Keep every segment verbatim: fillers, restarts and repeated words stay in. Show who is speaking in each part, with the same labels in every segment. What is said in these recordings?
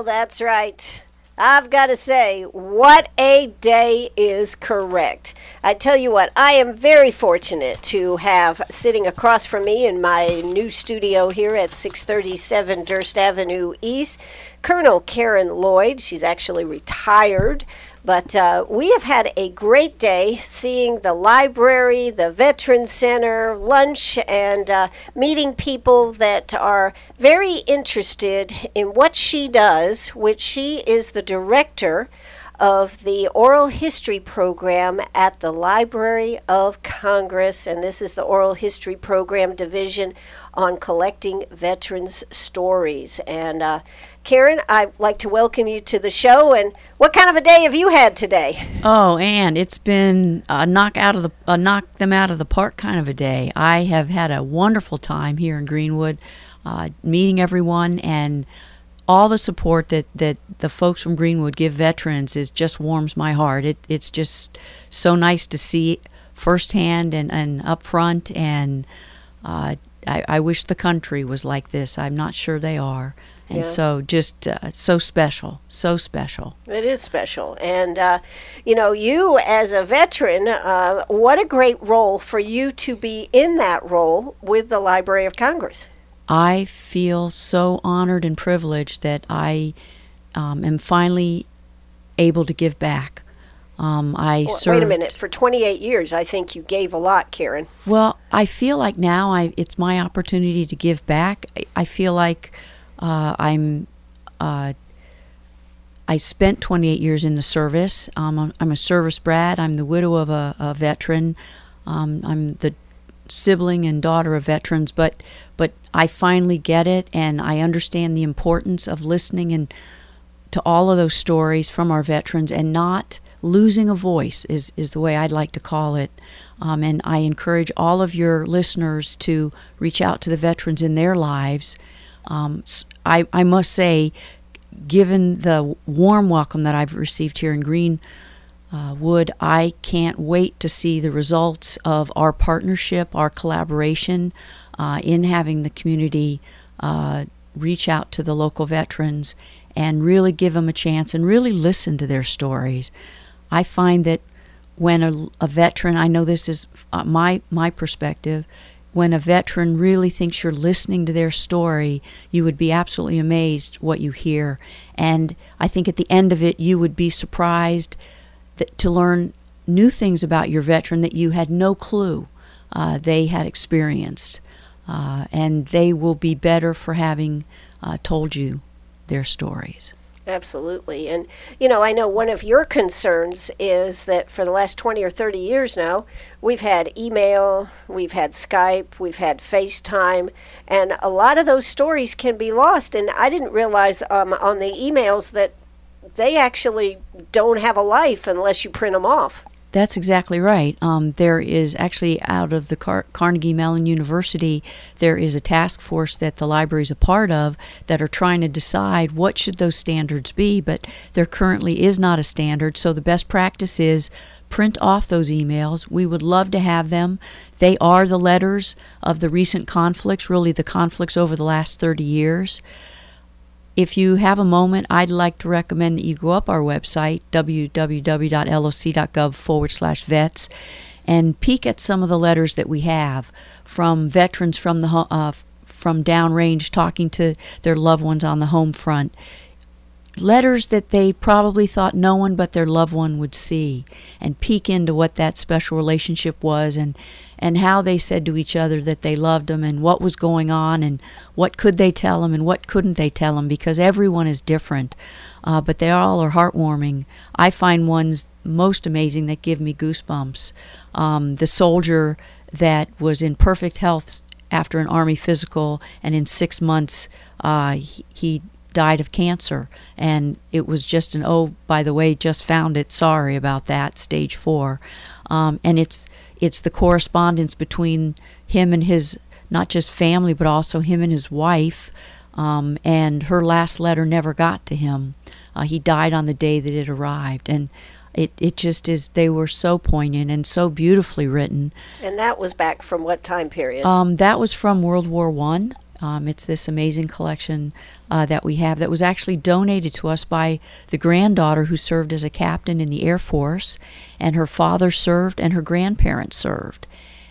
Speaker 1: Well, that's right. I've got to say, what a day is correct. I tell you what, I am very fortunate to have sitting across from me in my new studio here at six thirty-seven Durst Avenue East, Colonel Karen Lloyd. She's actually retired. But uh, we have had a great day seeing the library, the Veterans Center, lunch, and uh, meeting people that are very interested in what she does, which she is the director of the Oral History Program at the Library of Congress. And this is the Oral History Program Division on collecting veterans' stories. And uh, Karen, I'd like to welcome you to the show. And what kind of a day have you had today?
Speaker 2: Oh, and it's been a knock out of the a knock them out of the park kind of a day. I have had a wonderful time here in Greenwood, uh, meeting everyone, and all the support that, that the folks from Greenwood give veterans is just warms my heart. It it's just so nice to see firsthand and, and up front, and uh, I, I wish the country was like this. I'm not sure they are. And yeah. so just uh, so special, so special.
Speaker 1: It is special. And, uh, you know, you as a veteran, uh, what a great role for you to be in that role with the Library of Congress.
Speaker 2: I feel so honored and privileged that I um, am finally able to give back. Um, I
Speaker 1: well,
Speaker 2: served,
Speaker 1: wait a minute. For twenty-eight years, I think you gave a lot, Karen.
Speaker 2: Well, I feel like now I it's my opportunity to give back. I, I feel like uh, I'm. Uh, I spent twenty-eight years in the service. Um, I'm, I'm a service brat. I'm the widow of a, a veteran. Um, I'm the sibling and daughter of veterans, but but I finally get it, and I understand the importance of listening and to all of those stories from our veterans and not losing a voice is, is the way I'd like to call it. Um, and I encourage all of your listeners to reach out to the veterans in their lives. Um, I, I must say, given the warm welcome that I've received here in Green, Uh, Wood, I can't wait to see the results of our partnership, our collaboration uh, in having the community uh, reach out to the local veterans and really give them a chance and really listen to their stories. I find that when a, a veteran, I know this is uh, my, my perspective, when a veteran really thinks you're listening to their story, you would be absolutely amazed what you hear. And I think at the end of it, you would be surprised to learn new things about your veteran that you had no clue uh, they had experienced. Uh, and they will be better for having uh, told you their stories.
Speaker 1: Absolutely. And, you know, I know one of your concerns is that for the last twenty or thirty years now, we've had email, we've had Skype, we've had FaceTime, and a lot of those stories can be lost. And I didn't realize um, on the emails that they actually don't have a life unless you print them off.
Speaker 2: That's exactly right. Um, there is actually, out of the Car- Carnegie Mellon University, there is a task force that the library is a part of that are trying to decide what should those standards be, but there currently is not a standard. So the best practice is print off those emails. We would love to have them. They are the letters of the recent conflicts, really the conflicts over the last thirty years. If you have a moment, I'd like to recommend that you go up our website, www.loc.gov forward slash vets, and peek at some of the letters that we have from veterans from the uh, from downrange talking to their loved ones on the home front. Letters that they probably thought no one but their loved one would see, and peek into what that special relationship was, and and how they said to each other that they loved them, and what was going on, and what could they tell them, and what couldn't they tell them, because everyone is different, uh, but they all are heartwarming. I find ones most amazing that give me goosebumps. Um, the soldier that was in perfect health after an Army physical, and in six months uh, he, he died of cancer, and it was just an, oh, by the way, just found it, sorry about that, stage four. Um, and it's it's the correspondence between him and his, not just family, but also him and his wife, um, and her last letter never got to him. Uh, he died on the day that it arrived, and it, it just is, they were so poignant and so beautifully written.
Speaker 1: And that was back from what time period?
Speaker 2: Um, that was from World War One. Um, it's this amazing collection uh, that we have that was actually donated to us by the granddaughter who served as a captain in the Air Force, and her father served and her grandparents served.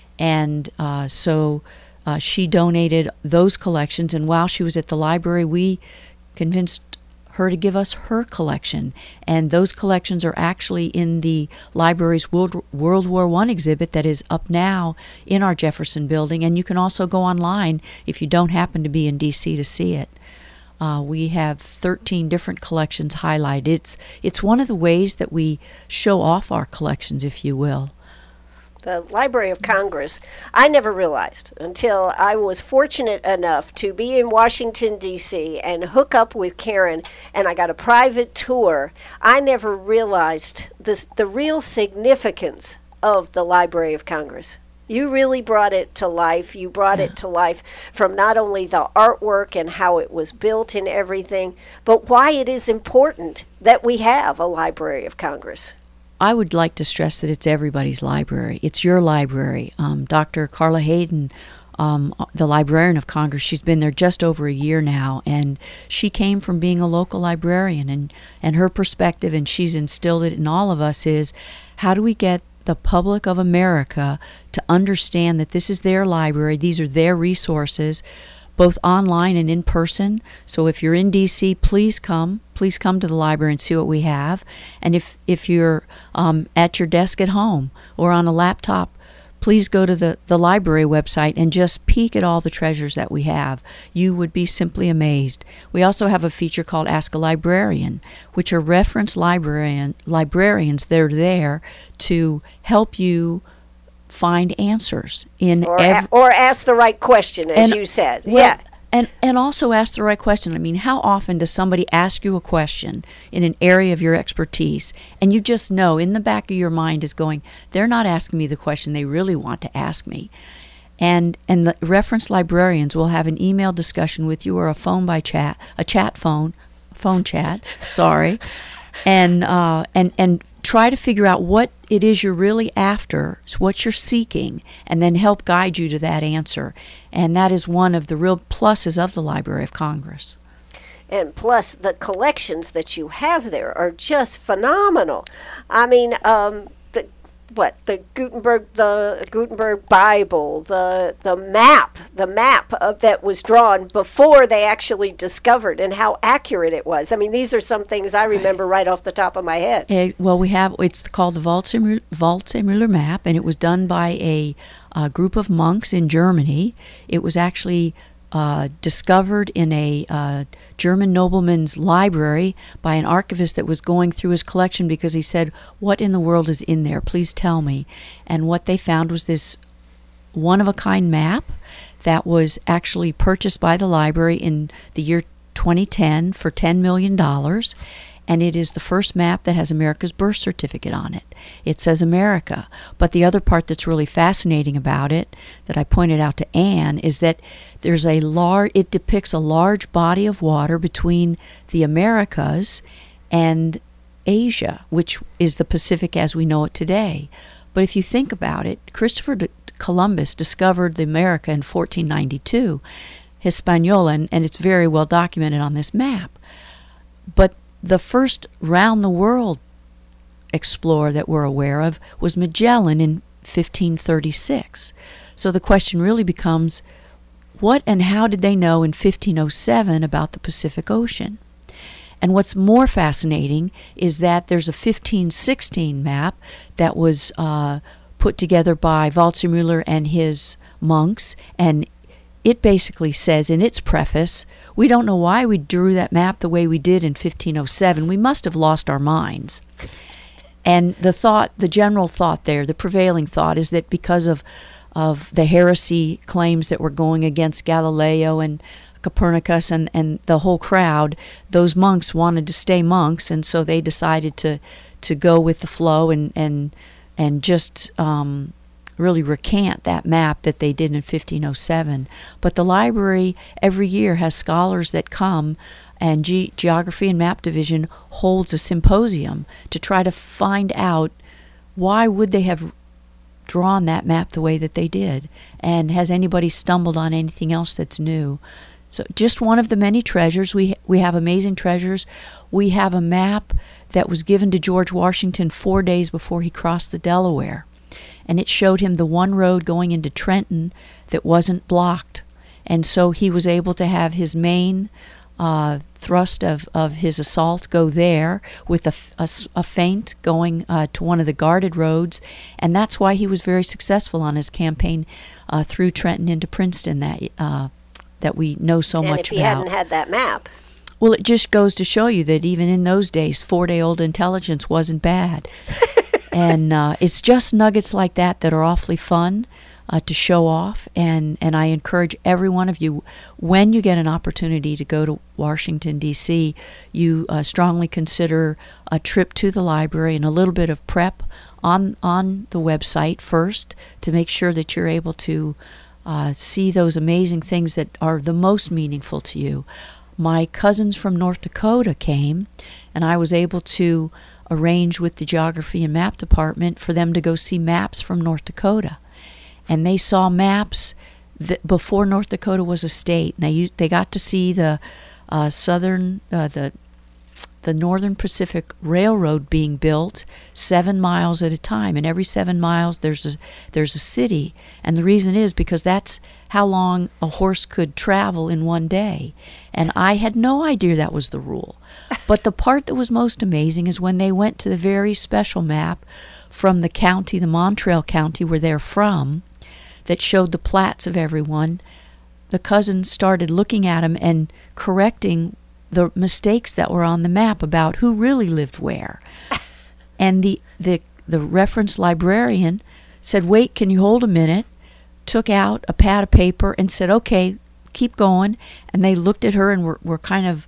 Speaker 2: And uh, so uh, she donated those collections, and while she was at the library, we convinced her to give us her collection. And those collections are actually in the library's World, World War One exhibit that is up now in our Jefferson building. And you can also go online if you don't happen to be in D C to see it. Uh, we have thirteen different collections highlighted. It's, it's one of the ways that we show off our collections, if you will.
Speaker 1: The Library of Congress, I never realized until I was fortunate enough to be in Washington, D C and hook up with Karen, and I got a private tour. I never realized this, the real significance of the Library of Congress. You really brought it to life. You brought yeah. it to life from not only the artwork and how it was built and everything, but why it is important that we have a Library of Congress.
Speaker 2: I would like to stress that it's everybody's library. It's your library. Um, Doctor Carla Hayden, um, the librarian of Congress, she's been there just over a year now, and she came from being a local librarian, and, and her perspective, and she's instilled it in all of us, is how do we get the public of America to understand that this is their library, these are their resources, both online and in person. So if you're in D C, please come. Please come to the library and see what we have. And if, if you're um, at your desk at home or on a laptop, please go to the, the library website and just peek at all the treasures that we have. You would be simply amazed. We also have a feature called Ask a Librarian, which are reference librarian, librarians that are there to help you find answers in
Speaker 1: or,
Speaker 2: every,
Speaker 1: a, or ask the right question, as
Speaker 2: and,
Speaker 1: you said.
Speaker 2: Well,
Speaker 1: yeah.
Speaker 2: And, and also ask the right question. I mean, how often does somebody ask you a question in an area of your expertise, and you just know in the back of your mind is going, they're not asking me the question they really want to ask me. And and the reference librarians will have an email discussion with you or a phone by chat, a chat phone, phone chat, sorry, and uh, and and try to figure out what it is you're really after, what you're seeking, and then help guide you to that answer. And that is one of the real pluses of the Library of Congress.
Speaker 1: And plus, the collections that you have there are just phenomenal. I mean, um, the what the Gutenberg the Gutenberg Bible, the the map, the map of that was drawn before they actually discovered, and how accurate it was. I mean, these are some things I remember right, right off the top of my head.
Speaker 2: Uh, well, we have it's called the Waldseemüller map, and it was done by a, a group of monks in Germany. It was actually Uh, discovered in a uh, German nobleman's library by an archivist that was going through his collection because he said, what in the world is in there? Please tell me. And what they found was this one-of-a-kind map that was actually purchased by the library in the year twenty ten for ten million dollars. And it is the first map that has America's birth certificate on it. It says America. But the other part that's really fascinating about it, that I pointed out to Anne, is that there's a large, it depicts a large body of water between the Americas and Asia, which is the Pacific as we know it today. But if you think about it, Christopher Columbus discovered the America in fourteen ninety-two, Hispaniola, and, and it's very well documented on this map. But the first round-the-world explorer that we're aware of was Magellan in fifteen thirty-six. So the question really becomes, what and how did they know in fifteen oh seven about the Pacific Ocean? And what's more fascinating is that there's a fifteen sixteen map that was uh, put together by Waldseemüller and his monks, and it basically says in its preface, we don't know why we drew that map the way we did in fifteen oh seven. We must have lost our minds. And the thought, the general thought there, the prevailing thought, is that because of, of the heresy claims that were going against Galileo and Copernicus and, and the whole crowd, those monks wanted to stay monks, and so they decided to, to go with the flow and, and, and just um, really recant that map that they did in fifteen oh seven. But the library every year has scholars that come, and Ge- Geography and Map Division holds a symposium to try to find out why would they have drawn that map the way that they did. And has anybody stumbled on anything else that's new? So just one of the many treasures. We we have amazing treasures. We have a map that was given to George Washington four days before he crossed the Delaware. And it showed him the one road going into Trenton that wasn't blocked. And so he was able to have his main uh, thrust of, of his assault go there with a, a, a feint going uh, to one of the guarded roads. And that's why he was very successful on his campaign uh, through Trenton into Princeton that uh, that we know so
Speaker 1: and
Speaker 2: much
Speaker 1: if he
Speaker 2: about.
Speaker 1: hadn't had that map.
Speaker 2: Well, it just goes to show you that even in those days, four-day-old intelligence wasn't bad. And uh, it's just nuggets like that that are awfully fun uh, to show off. And, and I encourage every one of you, when you get an opportunity to go to Washington, D C, you uh, strongly consider a trip to the library and a little bit of prep on, on the website first to make sure that you're able to uh, see those amazing things that are the most meaningful to you. My cousins from North Dakota came, and I was able to arrange with the Geography and Map Department for them to go see maps from North Dakota. And they saw maps that before North Dakota was a state. And they, they got to see the uh, southern, uh, the the Northern Pacific Railroad being built seven miles at a time. And every seven miles there's a, there's a city. And the reason is because that's how long a horse could travel in one day. And I had no idea that was the rule. But the part that was most amazing is when they went to the very special map from the county, the Montreal County, where they're from, that showed the plats of everyone. The cousins started looking at them and correcting the mistakes that were on the map about who really lived where. And the, the, the reference librarian said, "Wait, can you hold a minute?" Took out a pad of paper and said, "Okay, keep going." And they looked at her and were, were kind of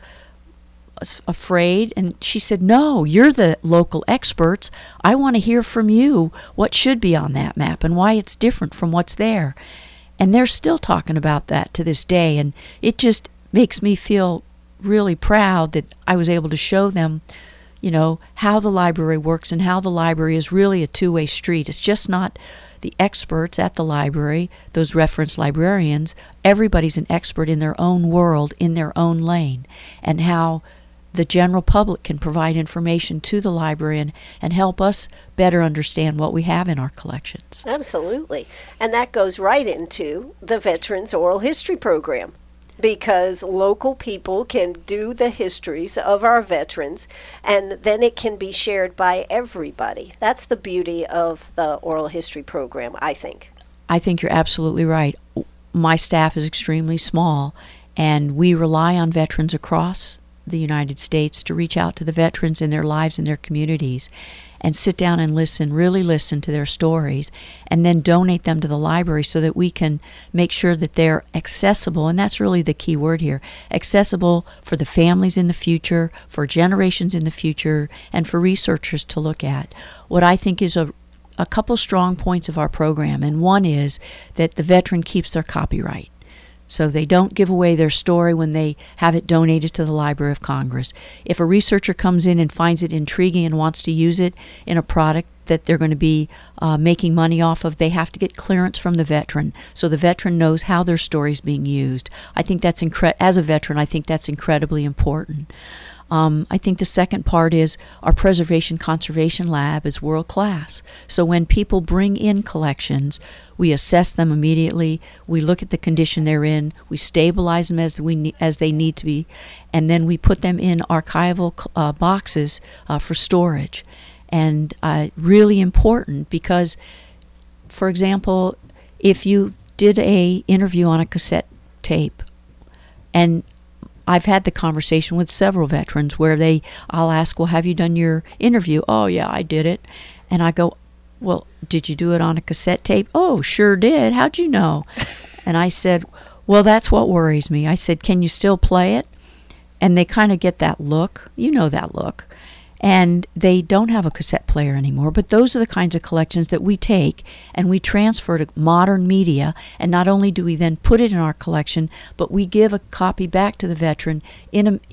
Speaker 2: afraid. And she said, "No, you're the local experts. I want to hear from you what should be on that map and why it's different from what's there." And they're still talking about that to this day. And it just makes me feel really proud that I was able to show them, you know, how the library works and how the library is really a two-way street. It's just not the experts at the library, those reference librarians. Everybody's an expert in their own world, in their own lane, and how the general public can provide information to the library and, and help us better understand what we have in our collections.
Speaker 1: Absolutely. And that goes right into the Veterans Oral History Program, because local people can do the histories of our veterans, and then it can be shared by everybody. That's the beauty of the oral history program, I think.
Speaker 2: I think you're absolutely right. My staff is extremely small, and we rely on veterans across the United States to reach out to the veterans in their lives and their communities and sit down and listen, really listen to their stories, and then donate them to the library so that we can make sure that they're accessible. And that's really the key word here: accessible for the families in the future, for generations in the future, and for researchers to look at. What I think is a, a couple strong points of our program, and one is that the veteran keeps their copyright. So they don't give away their story when they have it donated to the Library of Congress. If a researcher comes in and finds it intriguing and wants to use it in a product that they're going to be uh, making money off of, they have to get clearance from the veteran so the veteran knows how their story is being used. I think that's incre- as a veteran, I think that's incredibly important. Um, I think the second part is our Preservation Conservation Lab is world class. So when people bring in collections, we assess them immediately. We look at the condition they're in. We stabilize them as we ne- as they need to be, and then we put them in archival uh, boxes uh, for storage. And uh, really important because, for example, if you did a interview on a cassette tape, and I've had the conversation with several veterans where they, I'll ask, "Well, have you done your interview?" "Oh, yeah, I did it." And I go, "Well, did you do it on a cassette tape?" "Oh, sure did. How'd you know?" And I said, "Well, that's what worries me." I said, "Can you still play it?" And they kind of get that look. You know that look. And they don't have a cassette player anymore. But those are the kinds of collections that we take and we transfer to modern media. And not only do we then put it in our collection, but we give a copy back to the veteran in a, in a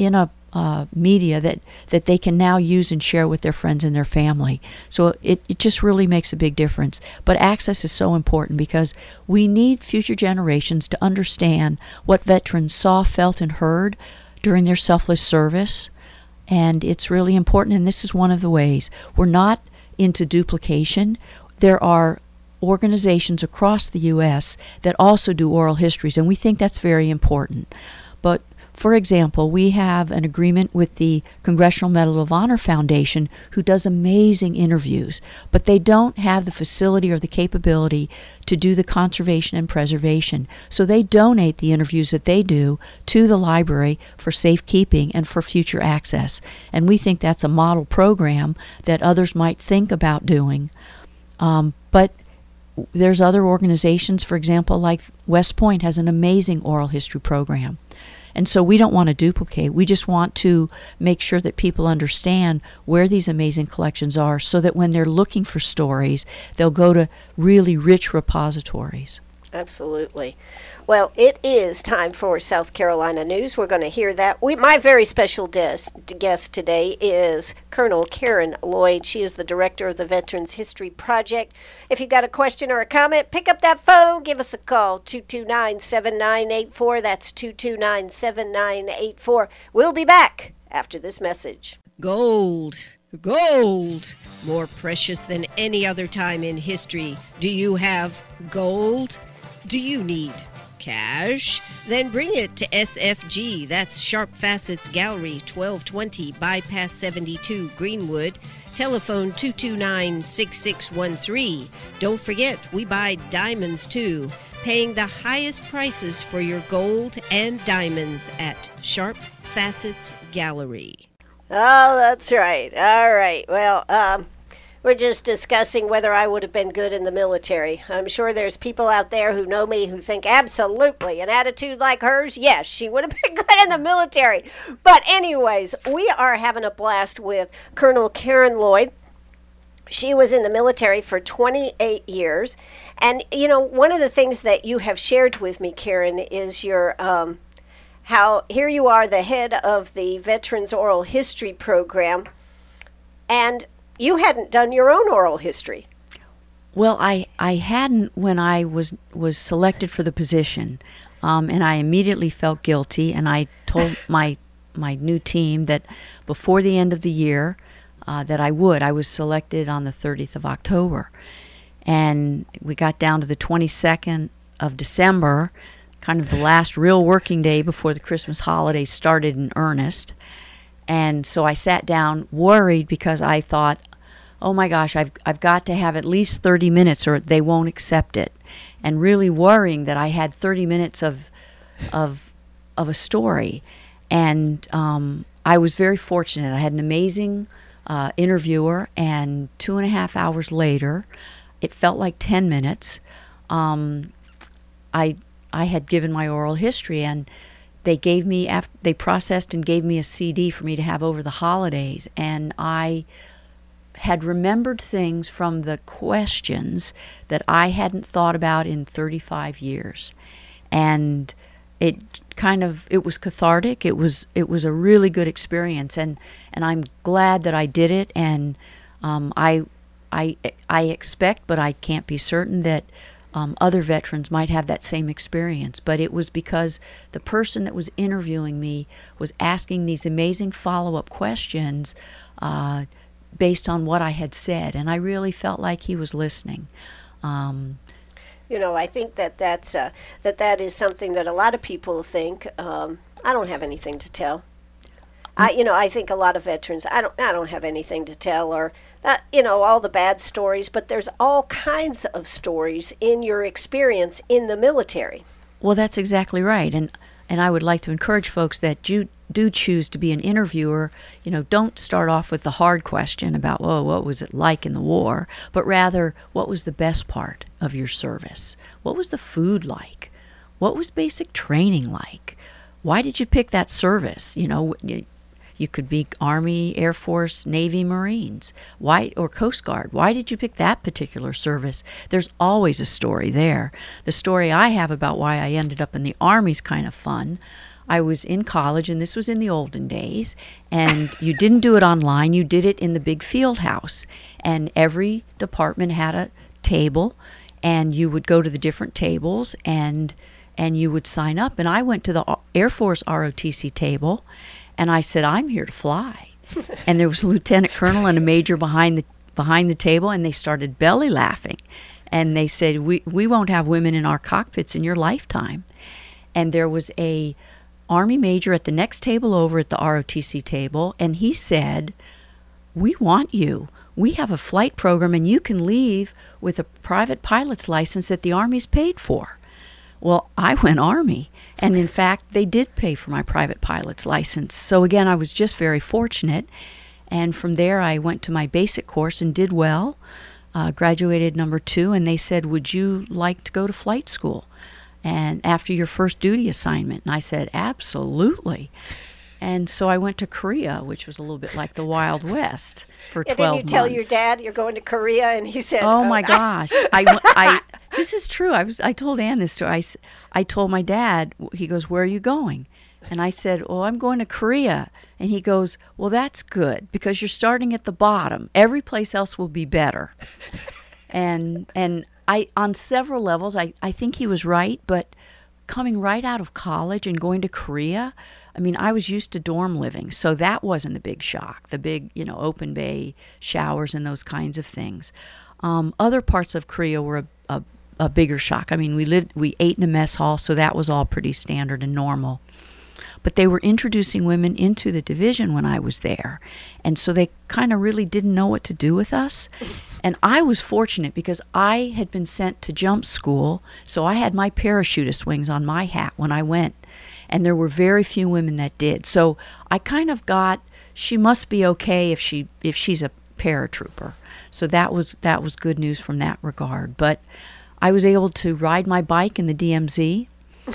Speaker 2: uh, media that, that they can now use and share with their friends and their family. So it, it just really makes a big difference. But access is so important because we need future generations to understand what veterans saw, felt, and heard during their selfless service. And it's really important, and this is one of the ways. We're not into duplication. There are organizations across the U S that also do oral histories, and we think that's very important. But for example, we have an agreement with the Congressional Medal of Honor Foundation, who does amazing interviews, but they don't have the facility or the capability to do the conservation and preservation. So they donate the interviews that they do to the library for safekeeping and for future access. And we think that's a model program that others might think about doing. Um, but there's other organizations, for example, like West Point has an amazing oral history program. And so we don't want to duplicate. We just want to make sure that people understand where these amazing collections are so that when they're looking for stories, they'll go to really rich repositories.
Speaker 1: Absolutely. Well, it is time for South Carolina News. We're going to hear that. We, my very special des- guest today is Colonel Karen Lloyd. She is the director of the Veterans History Project. If you've got a question or a comment, pick up that phone. Give us a call, two two nine, seven nine eight four. That's two two nine, seven nine eight four. We'll be back after this message.
Speaker 3: Gold. Gold. More precious than any other time in history. Do you have gold? Do you need cash? Then bring it to S F G. That's Sharp Facets Gallery, twelve twenty Bypass seventy-two, Greenwood. Telephone two two nine, six six one three. Don't forget, we buy diamonds too. Paying the highest prices for your gold and diamonds at Sharp Facets Gallery.
Speaker 1: Oh, that's right. All right. Well, um... we're just discussing whether I would have been good in the military. I'm sure there's people out there who know me who think absolutely an attitude like hers, yes, she would have been good in the military. But anyways, we are having a blast with Colonel Karen Lloyd. She was in the military for twenty-eight years. And, you know, one of the things that you have shared with me, Karen, is your um, how here you are, the head of the Veterans Oral History Program, and you hadn't done your own oral history.
Speaker 2: Well, I, I hadn't when I was was selected for the position, um, and I immediately felt guilty. And I told my my new team that before the end of the year, uh, that I would. I was selected on the thirtieth of October, and we got down to the twenty-second of December, kind of the last real working day before the Christmas holidays started in earnest. And so I sat down worried because I thought, oh my gosh, I've I've got to have at least thirty minutes or they won't accept it. And really worrying that I had thirty minutes of of of a story. And um, I was very fortunate. I had an amazing uh, interviewer, and two and a half hours later, it felt like ten minutes. Um, I I had given my oral history, and they gave me after they processed and gave me a C D for me to have over the holidays, and I had remembered things from the questions that I hadn't thought about in thirty-five years. And it kind of, it was cathartic. It was it was a really good experience, and, and I'm glad that I did it. And um, I, I, I expect, but I can't be certain, that um, other veterans might have that same experience. But it was because the person that was interviewing me was asking these amazing follow-up questions uh, based on what I had said, and I really felt like he was listening. Um,
Speaker 1: you know, I think that that's uh, that that is something that a lot of people think. Um, I don't have anything to tell. I, you know, I think a lot of veterans, I don't, I don't have anything to tell, or that, you know, all the bad stories. But there's all kinds of stories in your experience in the military.
Speaker 2: Well, that's exactly right, and and I would like to encourage folks that you do choose to be an interviewer. You know, don't start off with the hard question about, oh, what was it like in the war, but rather, what was the best part of your service? What was the food like? What was basic training like? Why did you pick that service? You know, you, you could be Army, Air Force, Navy, Marines, why, or Coast Guard. Why did you pick that particular service? There's always a story there. The story I have about why I ended up in the Army is kind of fun. I was in college, and this was in the olden days, and you didn't do it online. You did it in the big field house, and every department had a table, and you would go to the different tables, and and you would sign up. And I went to the Air Force R O T C table, and I said, I'm here to fly. And there was a lieutenant colonel and a major behind the behind the table, and they started belly laughing. And they said, we, we won't have women in our cockpits in your lifetime. And there was a Army major at the next table over at the R O T C table, and he said, we want you. We have a flight program, and you can leave with a private pilot's license that the Army's paid for. Well, I went Army, and in fact, they did pay for my private pilot's license. So again, I was just very fortunate. And from there, I went to my basic course and did well. Uh, graduated number two, and they said, would you like to go to flight school and after your first duty assignment? And I said, absolutely. And so I went to Korea, which was a little bit like the Wild West for
Speaker 1: And
Speaker 2: twelve
Speaker 1: didn't you tell
Speaker 2: months.
Speaker 1: your dad you're going to Korea? And he said,
Speaker 2: Oh my gosh! I, I this is true. I was I told Ann this story. I, s- I told my dad. He goes, "Where are you going?" And I said, "Oh, I'm going to Korea." And he goes, "Well, that's good because you're starting at the bottom. Every place else will be better." and and I on several levels, I I think he was right. But coming right out of college and going to Korea, I mean, I was used to dorm living, so that wasn't a big shock. The big, you know, open bay showers and those kinds of things. Um, other parts of Korea were a, a, a bigger shock. I mean, we lived, we ate in a mess hall, so that was all pretty standard and normal. But they were introducing women into the division when I was there, and so they kind of really didn't know what to do with us. And I was fortunate because I had been sent to jump school, so I had my parachutist wings on my hat when I went. And there were very few women that did. So I kind of got, she must be okay if she if she's a paratrooper. So that was that was good news from that regard. But I was able to ride my bike in the D M Z.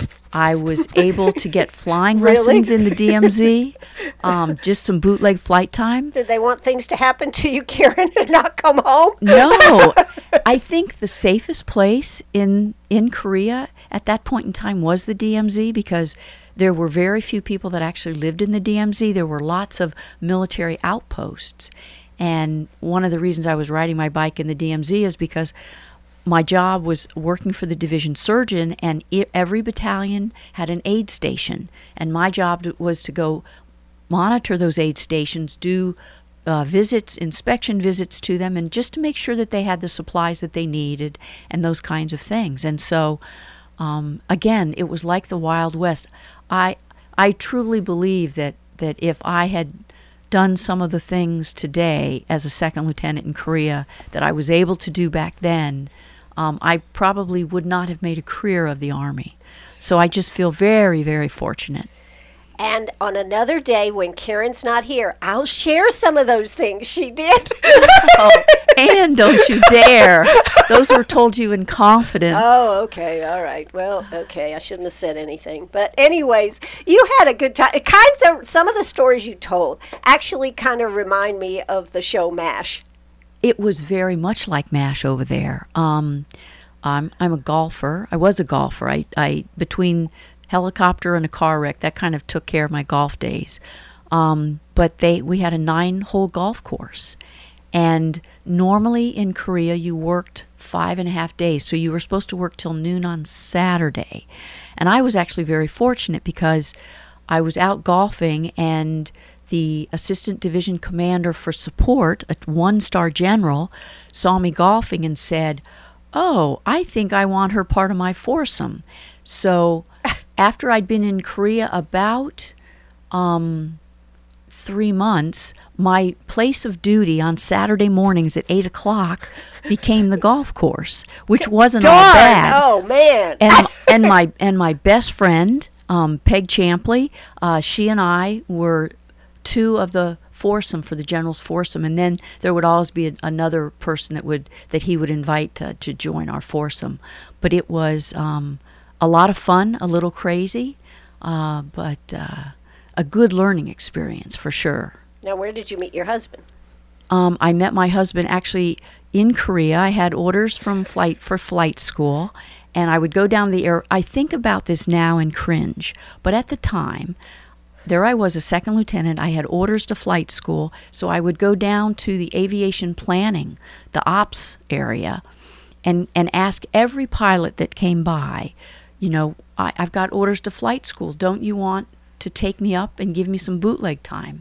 Speaker 2: I was able to get flying
Speaker 1: Really?
Speaker 2: lessons in the D M Z. Um, just some bootleg flight time.
Speaker 1: Did they want things to happen to you, Karen, and not come home?
Speaker 2: No, I think the safest place in in Korea at that point in time was the D M Z because there were very few people that actually lived in the D M Z. There were lots of military outposts. And one of the reasons I was riding my bike in the D M Z is because my job was working for the division surgeon, and I- every battalion had an aid station. And my job to- was to go monitor those aid stations, do uh, visits, inspection visits to them, and just to make sure that they had the supplies that they needed and those kinds of things. And so, um, again, it was like the Wild West. I I truly believe that, that if I had done some of the things today as a second lieutenant in Korea that I was able to do back then, um, I probably would not have made a career of the Army. So I just feel very, very fortunate.
Speaker 1: And on another day when Karen's not here, I'll share some of those things she did.
Speaker 2: Oh, and don't you dare. Those were told you in confidence.
Speaker 1: Oh, okay. All right. Well, okay. I shouldn't have said anything. But anyways, you had a good time. It kind of, some of the stories you told actually kind of remind me of the show MASH.
Speaker 2: It was very much like MASH over there. Um, I'm, I'm a golfer. I was a golfer. I, I between helicopter and a car wreck, that kind of took care of my golf days. Um, but they we had a nine-hole golf course. And normally in Korea, you worked five and a half days. So you were supposed to work till noon on Saturday. And I was actually very fortunate because I was out golfing, and the assistant division commander for support, a one-star general, saw me golfing and said, "Oh, I think I want her part of my foursome." So after I'd been in Korea about um, three months, my place of duty on Saturday mornings at eight o'clock became the golf course, which wasn't all
Speaker 1: Darn!
Speaker 2: bad.
Speaker 1: Oh, man.
Speaker 2: And and my and my best friend, um, Peg Champley, uh, she and I were two of the foursome for the general's foursome, and then there would always be a, another person that would that he would invite to, to join our foursome. But it was um, a lot of fun, a little crazy, uh, but uh, a good learning experience for sure.
Speaker 1: Now, where did you meet your husband?
Speaker 2: Um, I met my husband actually in Korea. I had orders from flight for flight school, and I would go down the air. I think about this now and cringe, but at the time, there I was, a second lieutenant. I had orders to flight school, so I would go down to the aviation planning, the ops area, and, and ask every pilot that came by, you know, I, I've got orders to flight school. Don't you want to take me up and give me some bootleg time?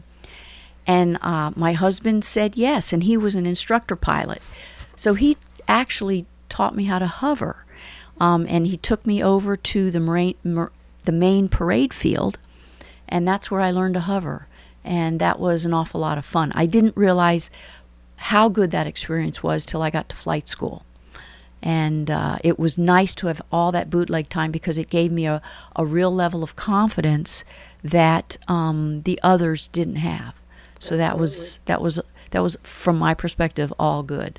Speaker 2: And uh, my husband said yes, and he was an instructor pilot. So he actually taught me how to hover, um, and he took me over to the, marine, mar- the main parade field, and that's where I learned to hover. And that was an awful lot of fun. I didn't realize how good that experience was till I got to flight school. And uh, it was nice to have all that bootleg time because it gave me a, a real level of confidence that um, the others didn't have. So that was that was that was from my perspective all good.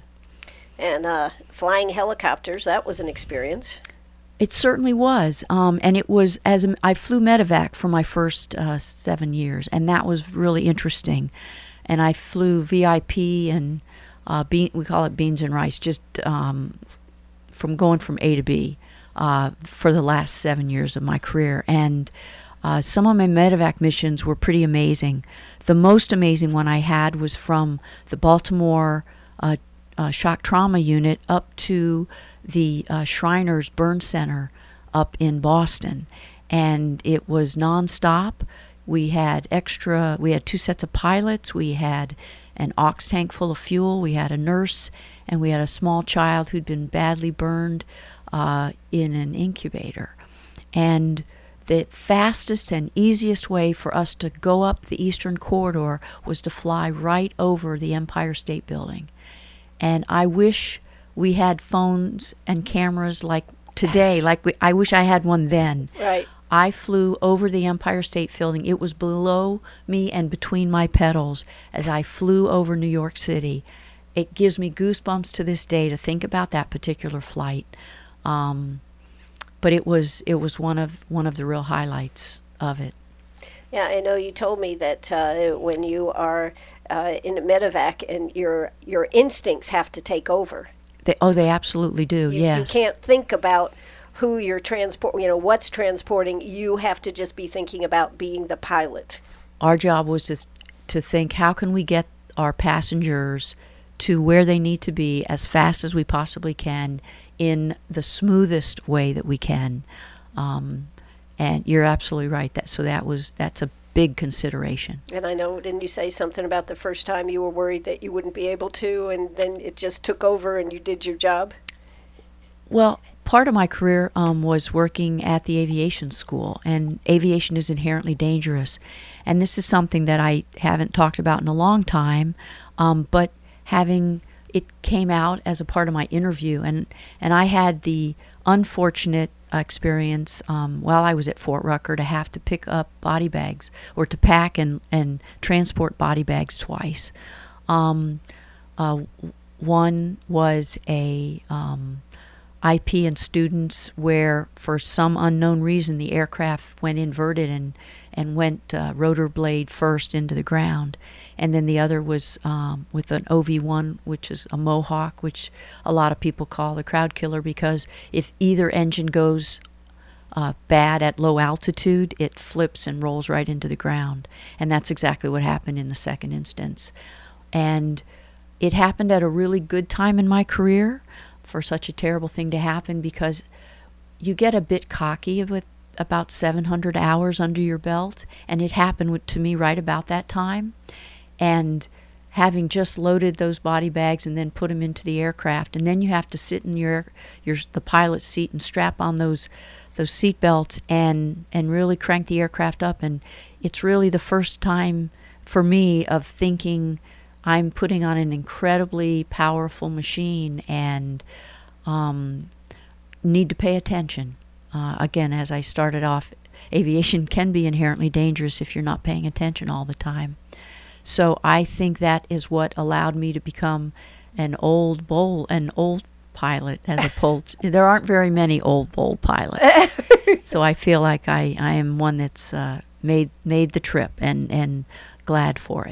Speaker 1: And uh, flying helicopters, that was an experience.
Speaker 2: It certainly was, um, and it was as a, I flew medevac for my first uh, seven years, and that was really interesting. And I flew V I P and uh, bean, we call it beans and rice, just um, from going from A to B uh, for the last seven years of my career. And uh, some of my medevac missions were pretty amazing. The most amazing one I had was from the Baltimore uh, uh, Shock Trauma Unit up to the uh, Shriners Burn Center up in Boston. And it was nonstop. We had extra, we had two sets of pilots, we had an ox tank full of fuel, we had a nurse, and we had a small child who'd been badly burned uh, in an incubator. And the fastest and easiest way for us to go up the Eastern Corridor was to fly right over the Empire State Building. And I wish we had phones and cameras like today, like we, I wish I had one then.
Speaker 1: Right.
Speaker 2: I flew over the Empire State Building. It was below me and between my pedals as I flew over New York City. It gives me goosebumps to this day to think about that particular flight. Um, but it was it was one of one of the real highlights of it.
Speaker 1: Yeah, I know you told me that uh, when you are uh, in a medevac and your your instincts have to take over.
Speaker 2: They, oh, they absolutely do.
Speaker 1: You,
Speaker 2: yes.
Speaker 1: You can't think about who you're transport, you know, what's transporting. You have to just be thinking about being the pilot.
Speaker 2: Our job was to to think, how can we get our passengers to where they need to be as fast as we possibly can in the smoothest way that we can. Um, and you're absolutely right. That so that was that's a big consideration.
Speaker 1: And I know, didn't you say something about the first time you were worried that you wouldn't be able to, and then it just took over and you did your job?
Speaker 2: Well, part of my career um, was working at the aviation school, and aviation is inherently dangerous. And this is something that I haven't talked about in a long time, um, but having it came out as a part of my interview, and, and I had the unfortunate experience um, while I was at Fort Rucker to have to pick up body bags, or to pack and, and transport body bags twice. Um, uh, one was a um, I P and students where, for some unknown reason, the aircraft went inverted and, and went uh, rotor blade first into the ground. And then the other was um, with an O V one, which is a Mohawk, which a lot of people call the crowd killer, because if either engine goes uh, bad at low altitude, it flips and rolls right into the ground. And that's exactly what happened in the second instance. And it happened at a really good time in my career for such a terrible thing to happen, because you get a bit cocky with about seven hundred hours under your belt, and it happened with, to me right about that time. And having just loaded those body bags and then put them into the aircraft, and then you have to sit in your your the pilot's seat and strap on those those seat belts and and really crank the aircraft up. And it's really the first time for me of thinking, I'm putting on an incredibly powerful machine and um, need to pay attention. Uh, again, as I started off, aviation can be inherently dangerous if you're not paying attention all the time. So I think that is what allowed me to become an old bowl, an old pilot as opposed. There aren't very many old bowl pilots, so I feel like I, I am one that's uh, made made the trip and and glad for it.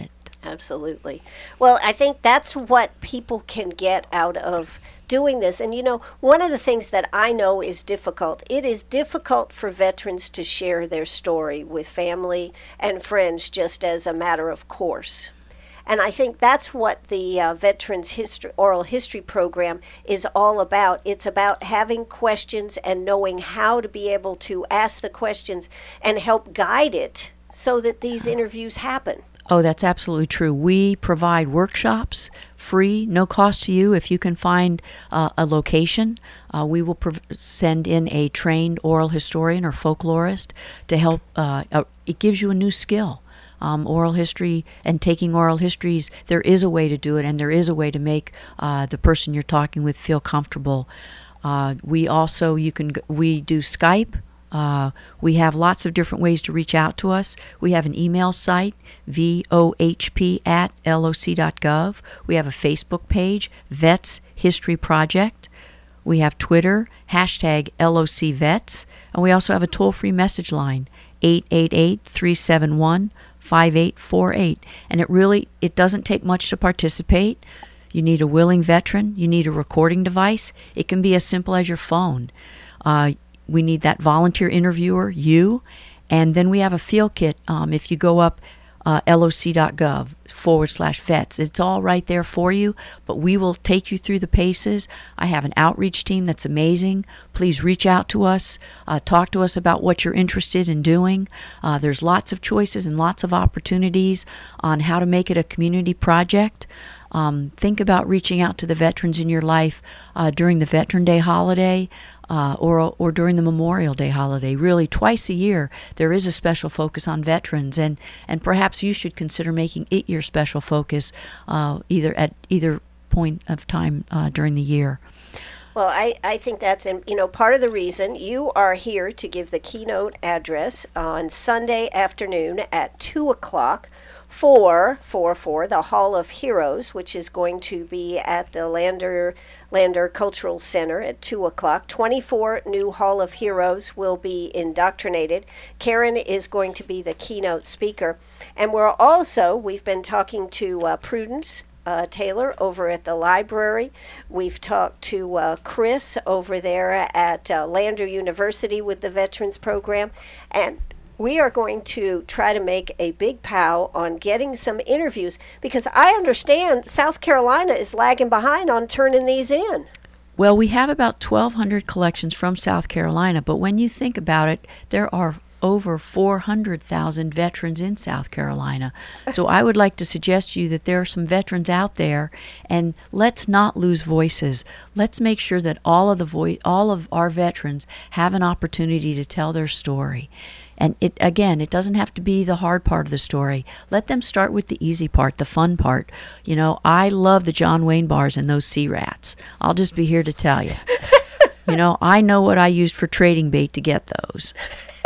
Speaker 1: Absolutely. Well, I think that's what people can get out of doing this. And, you know, one of the things that I know is difficult, it is difficult for veterans to share their story with family and friends just as a matter of course. And I think that's what the uh, Veterans History, Oral History Program is all about. It's about having questions and knowing how to be able to ask the questions and help guide it so that these interviews happen.
Speaker 2: Oh, that's absolutely true. We provide workshops free, no cost to you. If you can find uh, a location, uh, we will prov- send in a trained oral historian or folklorist to help. Uh, uh, it gives you a new skill. Um, oral history and taking oral histories, there is a way to do it, and there is a way to make uh, the person you're talking with feel comfortable. Uh, we also, you can, we do Skype. Uh, we have lots of different ways to reach out to us. We have an email site, V O H P at L O C dot gov. We have a Facebook page, Vets History Project. We have Twitter, hashtag L O C Vets. And we also have a toll-free message line, eight eight eight, three seven one, five eight four eight. And it really, it doesn't take much to participate. You need a willing veteran. You need a recording device. It can be as simple as your phone. Uh, We need that volunteer interviewer, you, and then we have a field kit. Um, if you go up uh, loc.gov forward slash vets, it's all right there for you, but we will take you through the paces. I have an outreach team that's amazing. Please reach out to us. Uh, talk to us about what you're interested in doing. Uh, there's lots of choices and lots of opportunities on how to make it a community project. Um, think about reaching out to the veterans in your life uh, during the Veteran Day holiday uh, or or during the Memorial Day holiday. Really, twice a year, there is a special focus on veterans, and, and perhaps you should consider making it your special focus uh, either at either point of time uh, during the year.
Speaker 1: Well, I, I think that's, you know, part of the reason you are here to give the keynote address on Sunday afternoon at two o'clock for, for, for the Hall of Heroes, which is going to be at the Lander, Lander Cultural Center at two o'clock. twenty-four new Hall of Heroes will be indoctrinated. Karen is going to be the keynote speaker. And we're also, we've been talking to uh, Prudence Uh, Taylor over at the library. We've talked to uh, Chris over there at uh, Lander University with the Veterans Program, and we are going to try to make a big pow on getting some interviews, because I understand South Carolina is lagging behind on turning these in.
Speaker 2: Well, we have about twelve hundred collections from South Carolina, but when you think about it, there are over four hundred thousand veterans in South Carolina. So I would like to suggest to you that there are some veterans out there, and let's not lose voices. Let's make sure that all of the vo- all of our veterans have an opportunity to tell their story. And it again, it doesn't have to be the hard part of the story. Let them start with the easy part, the fun part. You know, I love the John Wayne bars and those sea rats. I'll just be here to tell you. You know, I know what I used for trading bait to get those.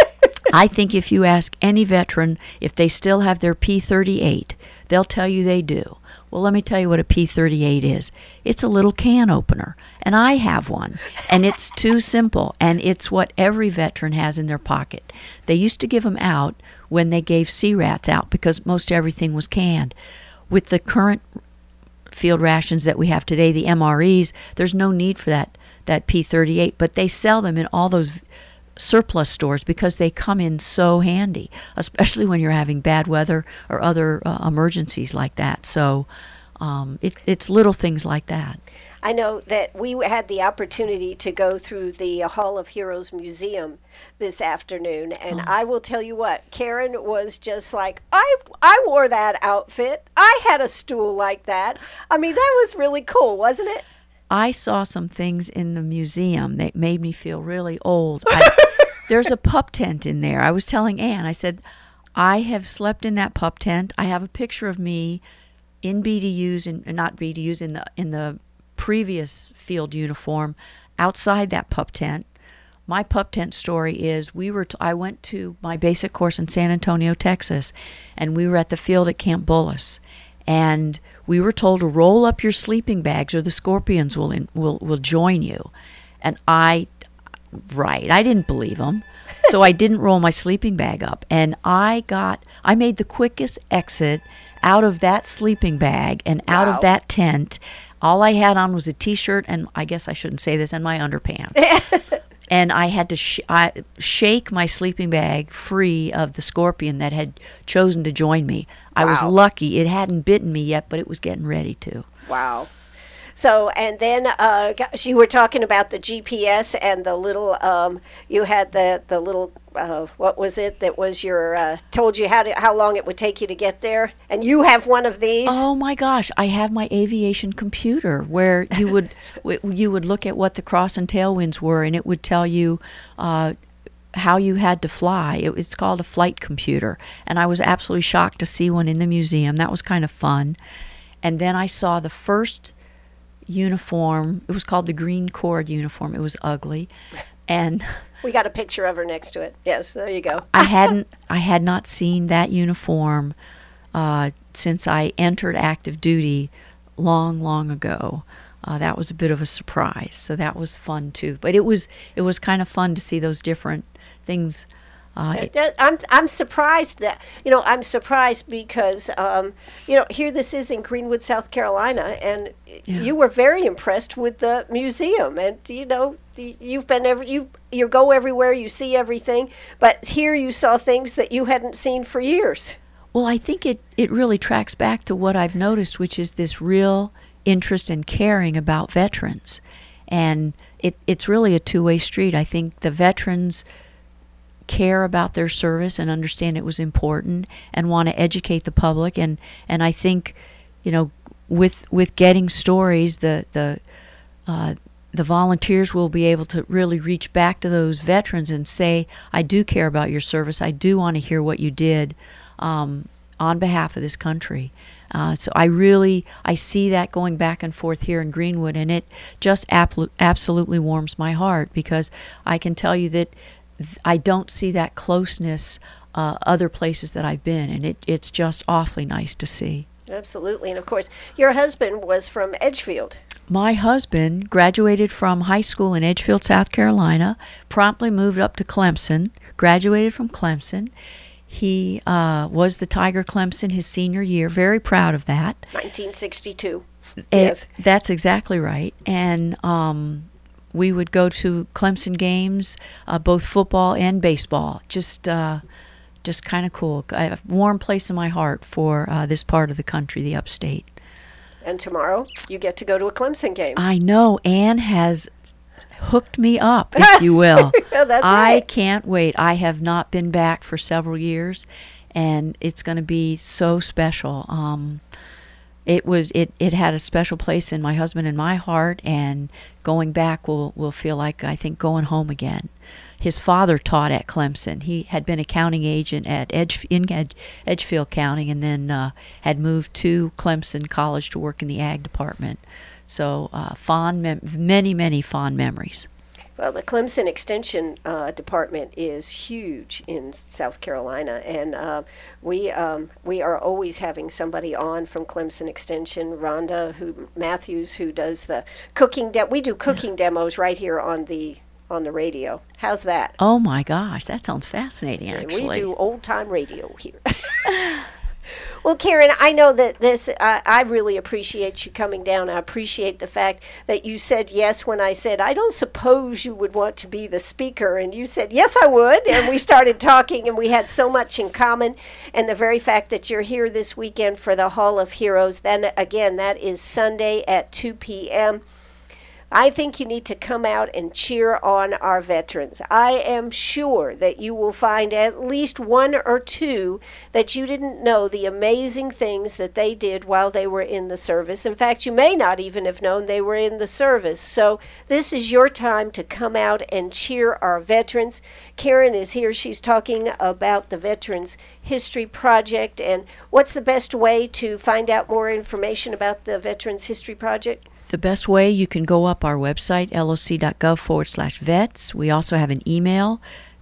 Speaker 2: I think if you ask any veteran if they still have their P thirty-eight, they'll tell you they do. Well, let me tell you what a P thirty-eight is. It's a little can opener, and I have one, and it's too simple, and it's what every veteran has in their pocket. They used to give them out when they gave sea rats out because most everything was canned. With the current field rations that we have today, the M R Es, there's no need for that, that P thirty-eight, but they sell them in all those surplus stores because they come in so handy, especially when you're having bad weather or other uh, emergencies like that. So um, it, it's little things like that.
Speaker 1: I know that we had the opportunity to go through the Hall of Heroes Museum this afternoon, and oh. I will tell you what, Karen was just like, I I wore that outfit. I had a stool like that. I mean, that was really cool, wasn't it?
Speaker 2: I saw some things in the museum that made me feel really old. I, there's a pup tent in there. I was telling Ann, I said, I have slept in that pup tent. I have a picture of me in B D Us, and not B D Us, in the in the previous field uniform outside that pup tent. My pup tent story is we were. T- I went to my basic course in San Antonio, Texas, and we were at the field at Camp Bullis. And we were told to roll up your sleeping bags or the scorpions will in, will will join you. And I, right, I didn't believe them. So I didn't roll my sleeping bag up. And I got, I made the quickest exit out of that sleeping bag and out
Speaker 1: Wow.
Speaker 2: of that tent, all I had on was a T-shirt and I guess I shouldn't say this, and my underpants. And I had to sh- I, shake my sleeping bag free of the scorpion that had chosen to join me. I was
Speaker 1: Wow.
Speaker 2: lucky. It hadn't bitten me yet, but it was getting ready to.
Speaker 1: Wow. So, and then uh, gosh, you were talking about the G P S and the little, um, you had the, the little, uh, what was it that was your, uh, told you how to, how long it would take you to get there? And you have one of these?
Speaker 2: Oh my gosh, I have my aviation computer where you would w- you would look at what the cross and tailwinds were, and it would tell you uh, how you had to fly. It, it's called a flight computer, and I was absolutely shocked to see one in the museum. That was kind of fun. And then I saw the first uniform. It was called the Green Cord uniform. It was ugly, and
Speaker 1: We got a picture of her next to it. Yes, there you go.
Speaker 2: I hadn't I had not seen that uniform uh, since I entered active duty long, long ago. Uh, that was a bit of a surprise, so that was fun too. But it was it was kind of fun to see those different things. Uh,
Speaker 1: That- I'm I'm surprised that you know I'm surprised because um, you know here this is in Greenwood, South Carolina, and
Speaker 2: Yeah.
Speaker 1: you were very impressed with the museum, and you know y- you've been every you you go everywhere, you see everything, but here you saw things that you hadn't seen for years.
Speaker 2: Well, I think it, it really tracks back to what I've noticed, which is this real interest and caring about veterans. And it, it's really a two-way street. I think the veterans care about their service and understand it was important and want to educate the public. And, and I think, you know, with with getting stories, the the uh, the volunteers will be able to really reach back to those veterans and say, I do care about your service. I do want to hear what you did um, on behalf of this country. Uh, so I really, I see that going back and forth here in Greenwood, and it just ap- absolutely warms my heart, because I can tell you that th- I don't see that closeness uh, other places that I've been, and it, it's just awfully nice to see.
Speaker 1: Absolutely, and of course your husband was from Edgefield.
Speaker 2: My husband graduated from high school in Edgefield, South Carolina, promptly moved up to Clemson, graduated from Clemson. He uh, was the Tiger Clemson his senior year, very proud of that.
Speaker 1: nineteen sixty-two.
Speaker 2: It-
Speaker 1: Yes.
Speaker 2: That's exactly right. And um, we would go to Clemson games, uh, both football and baseball. Just uh, just kind of cool. I have a warm place in my heart for uh, this part of the country, the upstate.
Speaker 1: And tomorrow you get to go to a Clemson game.
Speaker 2: I know. Anne has hooked me up, if you will.
Speaker 1: Yeah, that's
Speaker 2: I
Speaker 1: right.
Speaker 2: can't wait. I have not been back for several years, and it's going to be so special. Um, it was it, it had a special place in my husband and my heart, and going back will will feel like, I think, going home again. His father taught at Clemson. He had been a counting agent at Edge in Edge, Edgefield County, and then uh, had moved to Clemson College to work in the ag department. So uh, fond, mem- many, many fond memories.
Speaker 1: Well, the Clemson Extension uh, Department is huge in South Carolina, and uh, we um, we are always having somebody on from Clemson Extension. Rhonda who Matthews, who does the cooking. De- we do cooking demos right here on the on the radio. How's that?
Speaker 2: Oh my gosh, that sounds fascinating. Actually,
Speaker 1: We do old time radio here. Well, Karen, I know that this, uh, I really appreciate you coming down. I appreciate the fact that you said yes when I said, I don't suppose you would want to be the speaker. And you said, yes, I would. And we started talking, and we had so much in common. And the very fact that you're here this weekend for the Hall of Heroes, then again, that is Sunday at two p.m. I think you need to come out and cheer on our veterans. I am sure that you will find at least one or two that you didn't know the amazing things that they did while they were in the service. In fact, you may not even have known they were in the service. So this is your time to come out and cheer our veterans. Karen is here. She's talking about the Veterans History Project. And what's the best way to find out more information about the Veterans History Project?
Speaker 2: the best way, you can go up our website, loc.gov forward slash vets. We also have an email,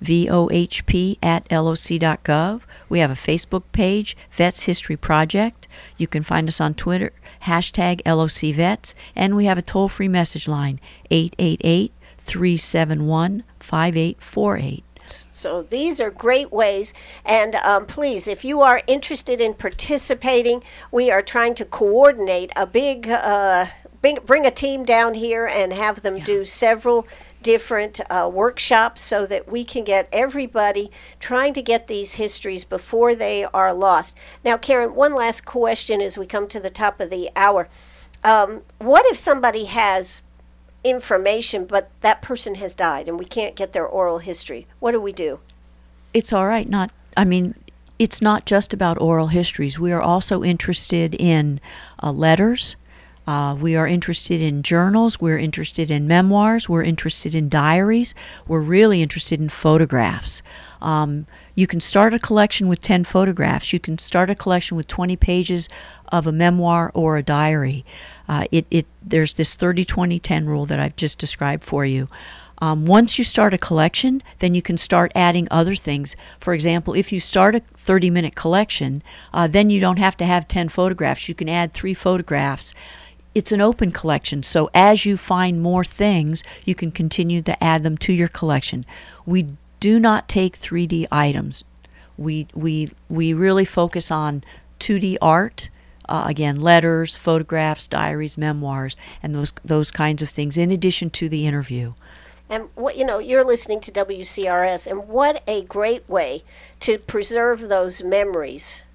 Speaker 2: vohp at loc.gov. We have a Facebook page, Vets History Project. You can find us on Twitter, hashtag LOCVets. And we have a toll-free message line, eight eight eight, three seven one, five eight four eight.
Speaker 1: So these are great ways. And um, please, if you are interested in participating, we are trying to coordinate a big, uh, big bring a team down here and have them yeah. do several different uh, workshops so that we can get everybody trying to get these histories before they are lost. Now, Karen, one last question as we come to the top of the hour. Um, what if somebody has information, but that person has died and we can't get their oral history? What do we do?
Speaker 2: It's all right. Not, I mean, it's not just about oral histories. We are also interested in uh, letters. Uh, we are interested in journals. We're interested in memoirs. We're interested in diaries. We're really interested in photographs. Um, you can start a collection with ten photographs. You can start a collection with twenty pages of a memoir or a diary. Uh, it, it, there's this thirty twenty ten rule that I've just described for you. Um, once you start a collection, then you can start adding other things. For example, if you start a thirty-minute collection, uh, then you don't have to have ten photographs. You can add three photographs. It's an open collection, so as you find more things, you can continue to add them to your collection. We do not take three D items. We, we, we really focus on two D art, uh, again, letters, photographs, diaries, memoirs, and those, those kinds of things, in addition to the interview.
Speaker 1: And what, you know, you're listening to W C R S, and what a great way to preserve those memories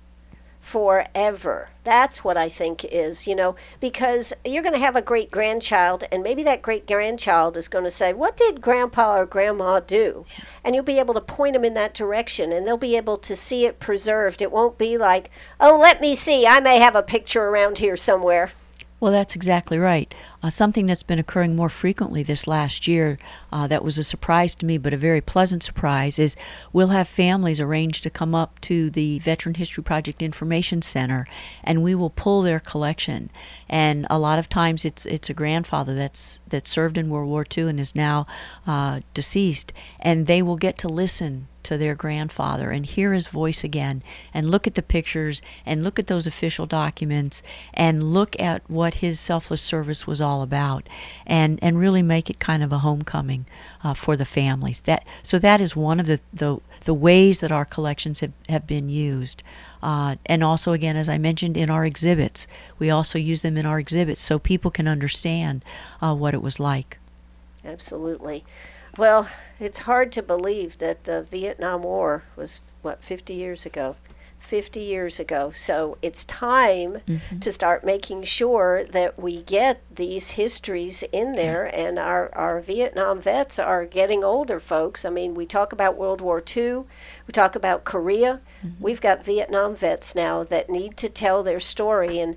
Speaker 1: forever. That's what I think is, you know, because you're going to have a great grandchild, and maybe that great grandchild is going to say, what did grandpa or grandma do? Yeah. And you'll be able to point them in that direction, and they'll be able to see it preserved. It won't be like, oh, let me see, I may have a picture around here somewhere.
Speaker 2: Well, that's exactly right. Uh, something that's been occurring more frequently this last year uh, that was a surprise to me, but a very pleasant surprise, is we'll have families arrange to come up to the Veteran History Project Information Center, and we will pull their collection. And a lot of times it's it's a grandfather that's that served in World War Two and is now uh, deceased, and they will get to listen to their grandfather and hear his voice again, and look at the pictures and look at those official documents and look at what his selfless service was all about, and and really make it kind of a homecoming uh, for the families. That so that is one of the the, the ways that our collections have, have been used. Uh, and also, again, as I mentioned, in our exhibits, we also use them in our exhibits so people can understand uh, what it was like.
Speaker 1: Absolutely. Well, it's hard to believe that the Vietnam War was, what, fifty years ago? fifty years ago. So it's time mm-hmm. to start making sure that we get these histories in there. And our, our Vietnam vets are getting older, folks. I mean, we talk about World War Two. We talk about Korea. Mm-hmm. We've got Vietnam vets now that need to tell their story. And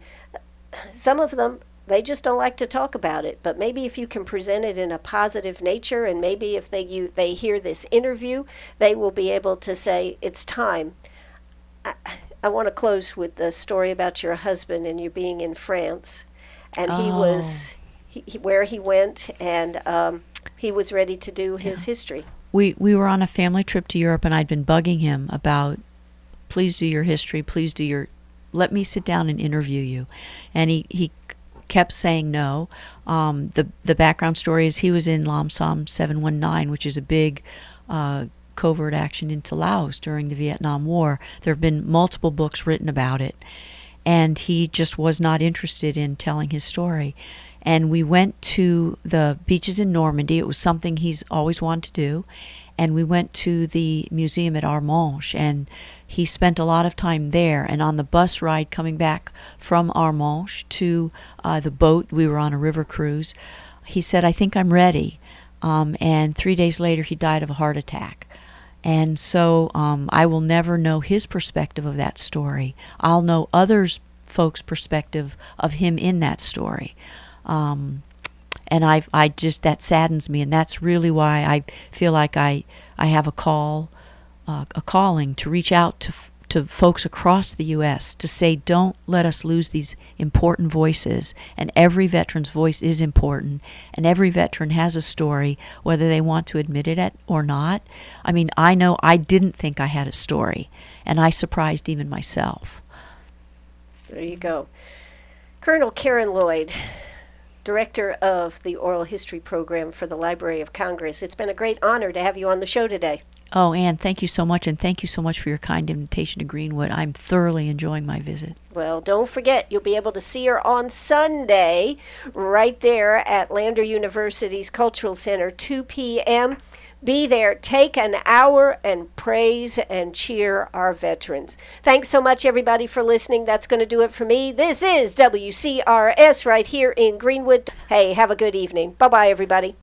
Speaker 1: some of them, they just don't like to talk about it. But maybe if you can present it in a positive nature, and maybe if they you, they hear this interview, they will be able to say, it's time. I, I want to close with the story about your husband and you being in France. And oh. he was, he, he, where he went, and um, he was ready to do his yeah. history. We,
Speaker 2: we were on a family trip to Europe, and I'd been bugging him about, please do your history, please do your, let me sit down and interview you. And he, he kept saying no. Um, the the background story is he was in Lam Sam seven one nine, which is a big uh, covert action into Laos during the Vietnam War. There have been multiple books written about it, and he just was not interested in telling his story. And we went to the beaches in Normandy. It was something he's always wanted to do. And we went to the museum at Armange, and he spent a lot of time there. And on the bus ride coming back from Armange to uh, the boat, we were on a river cruise, he said, I think I'm ready. Um, and three days later, he died of a heart attack. And so um, I will never know his perspective of that story. I'll know others' folks' perspective of him in that story. Um, And I, I just, that saddens me, and that's really why I feel like I, I have a call, uh, a calling to reach out to, to folks across the U S to say, don't let us lose these important voices. And every veteran's voice is important, and every veteran has a story, whether they want to admit it or not. I mean, I know I didn't think I had a story, and I surprised even myself.
Speaker 1: There you go. Colonel Karen Lloyd, Director of the Oral History Program for the Library of Congress. It's been a great honor to have you on the show today.
Speaker 2: Oh, Ann, thank you so much, and thank you so much for your kind invitation to Greenwood. I'm thoroughly enjoying my visit.
Speaker 1: Well, don't forget, you'll be able to see her on Sunday right there at Lander University's Cultural Center, two p.m. Be there, take an hour, and praise and cheer our veterans. Thanks so much, everybody, for listening. That's going to do it for me. This is W C R S right here in Greenwood. Hey, have a good evening. Bye-bye, everybody.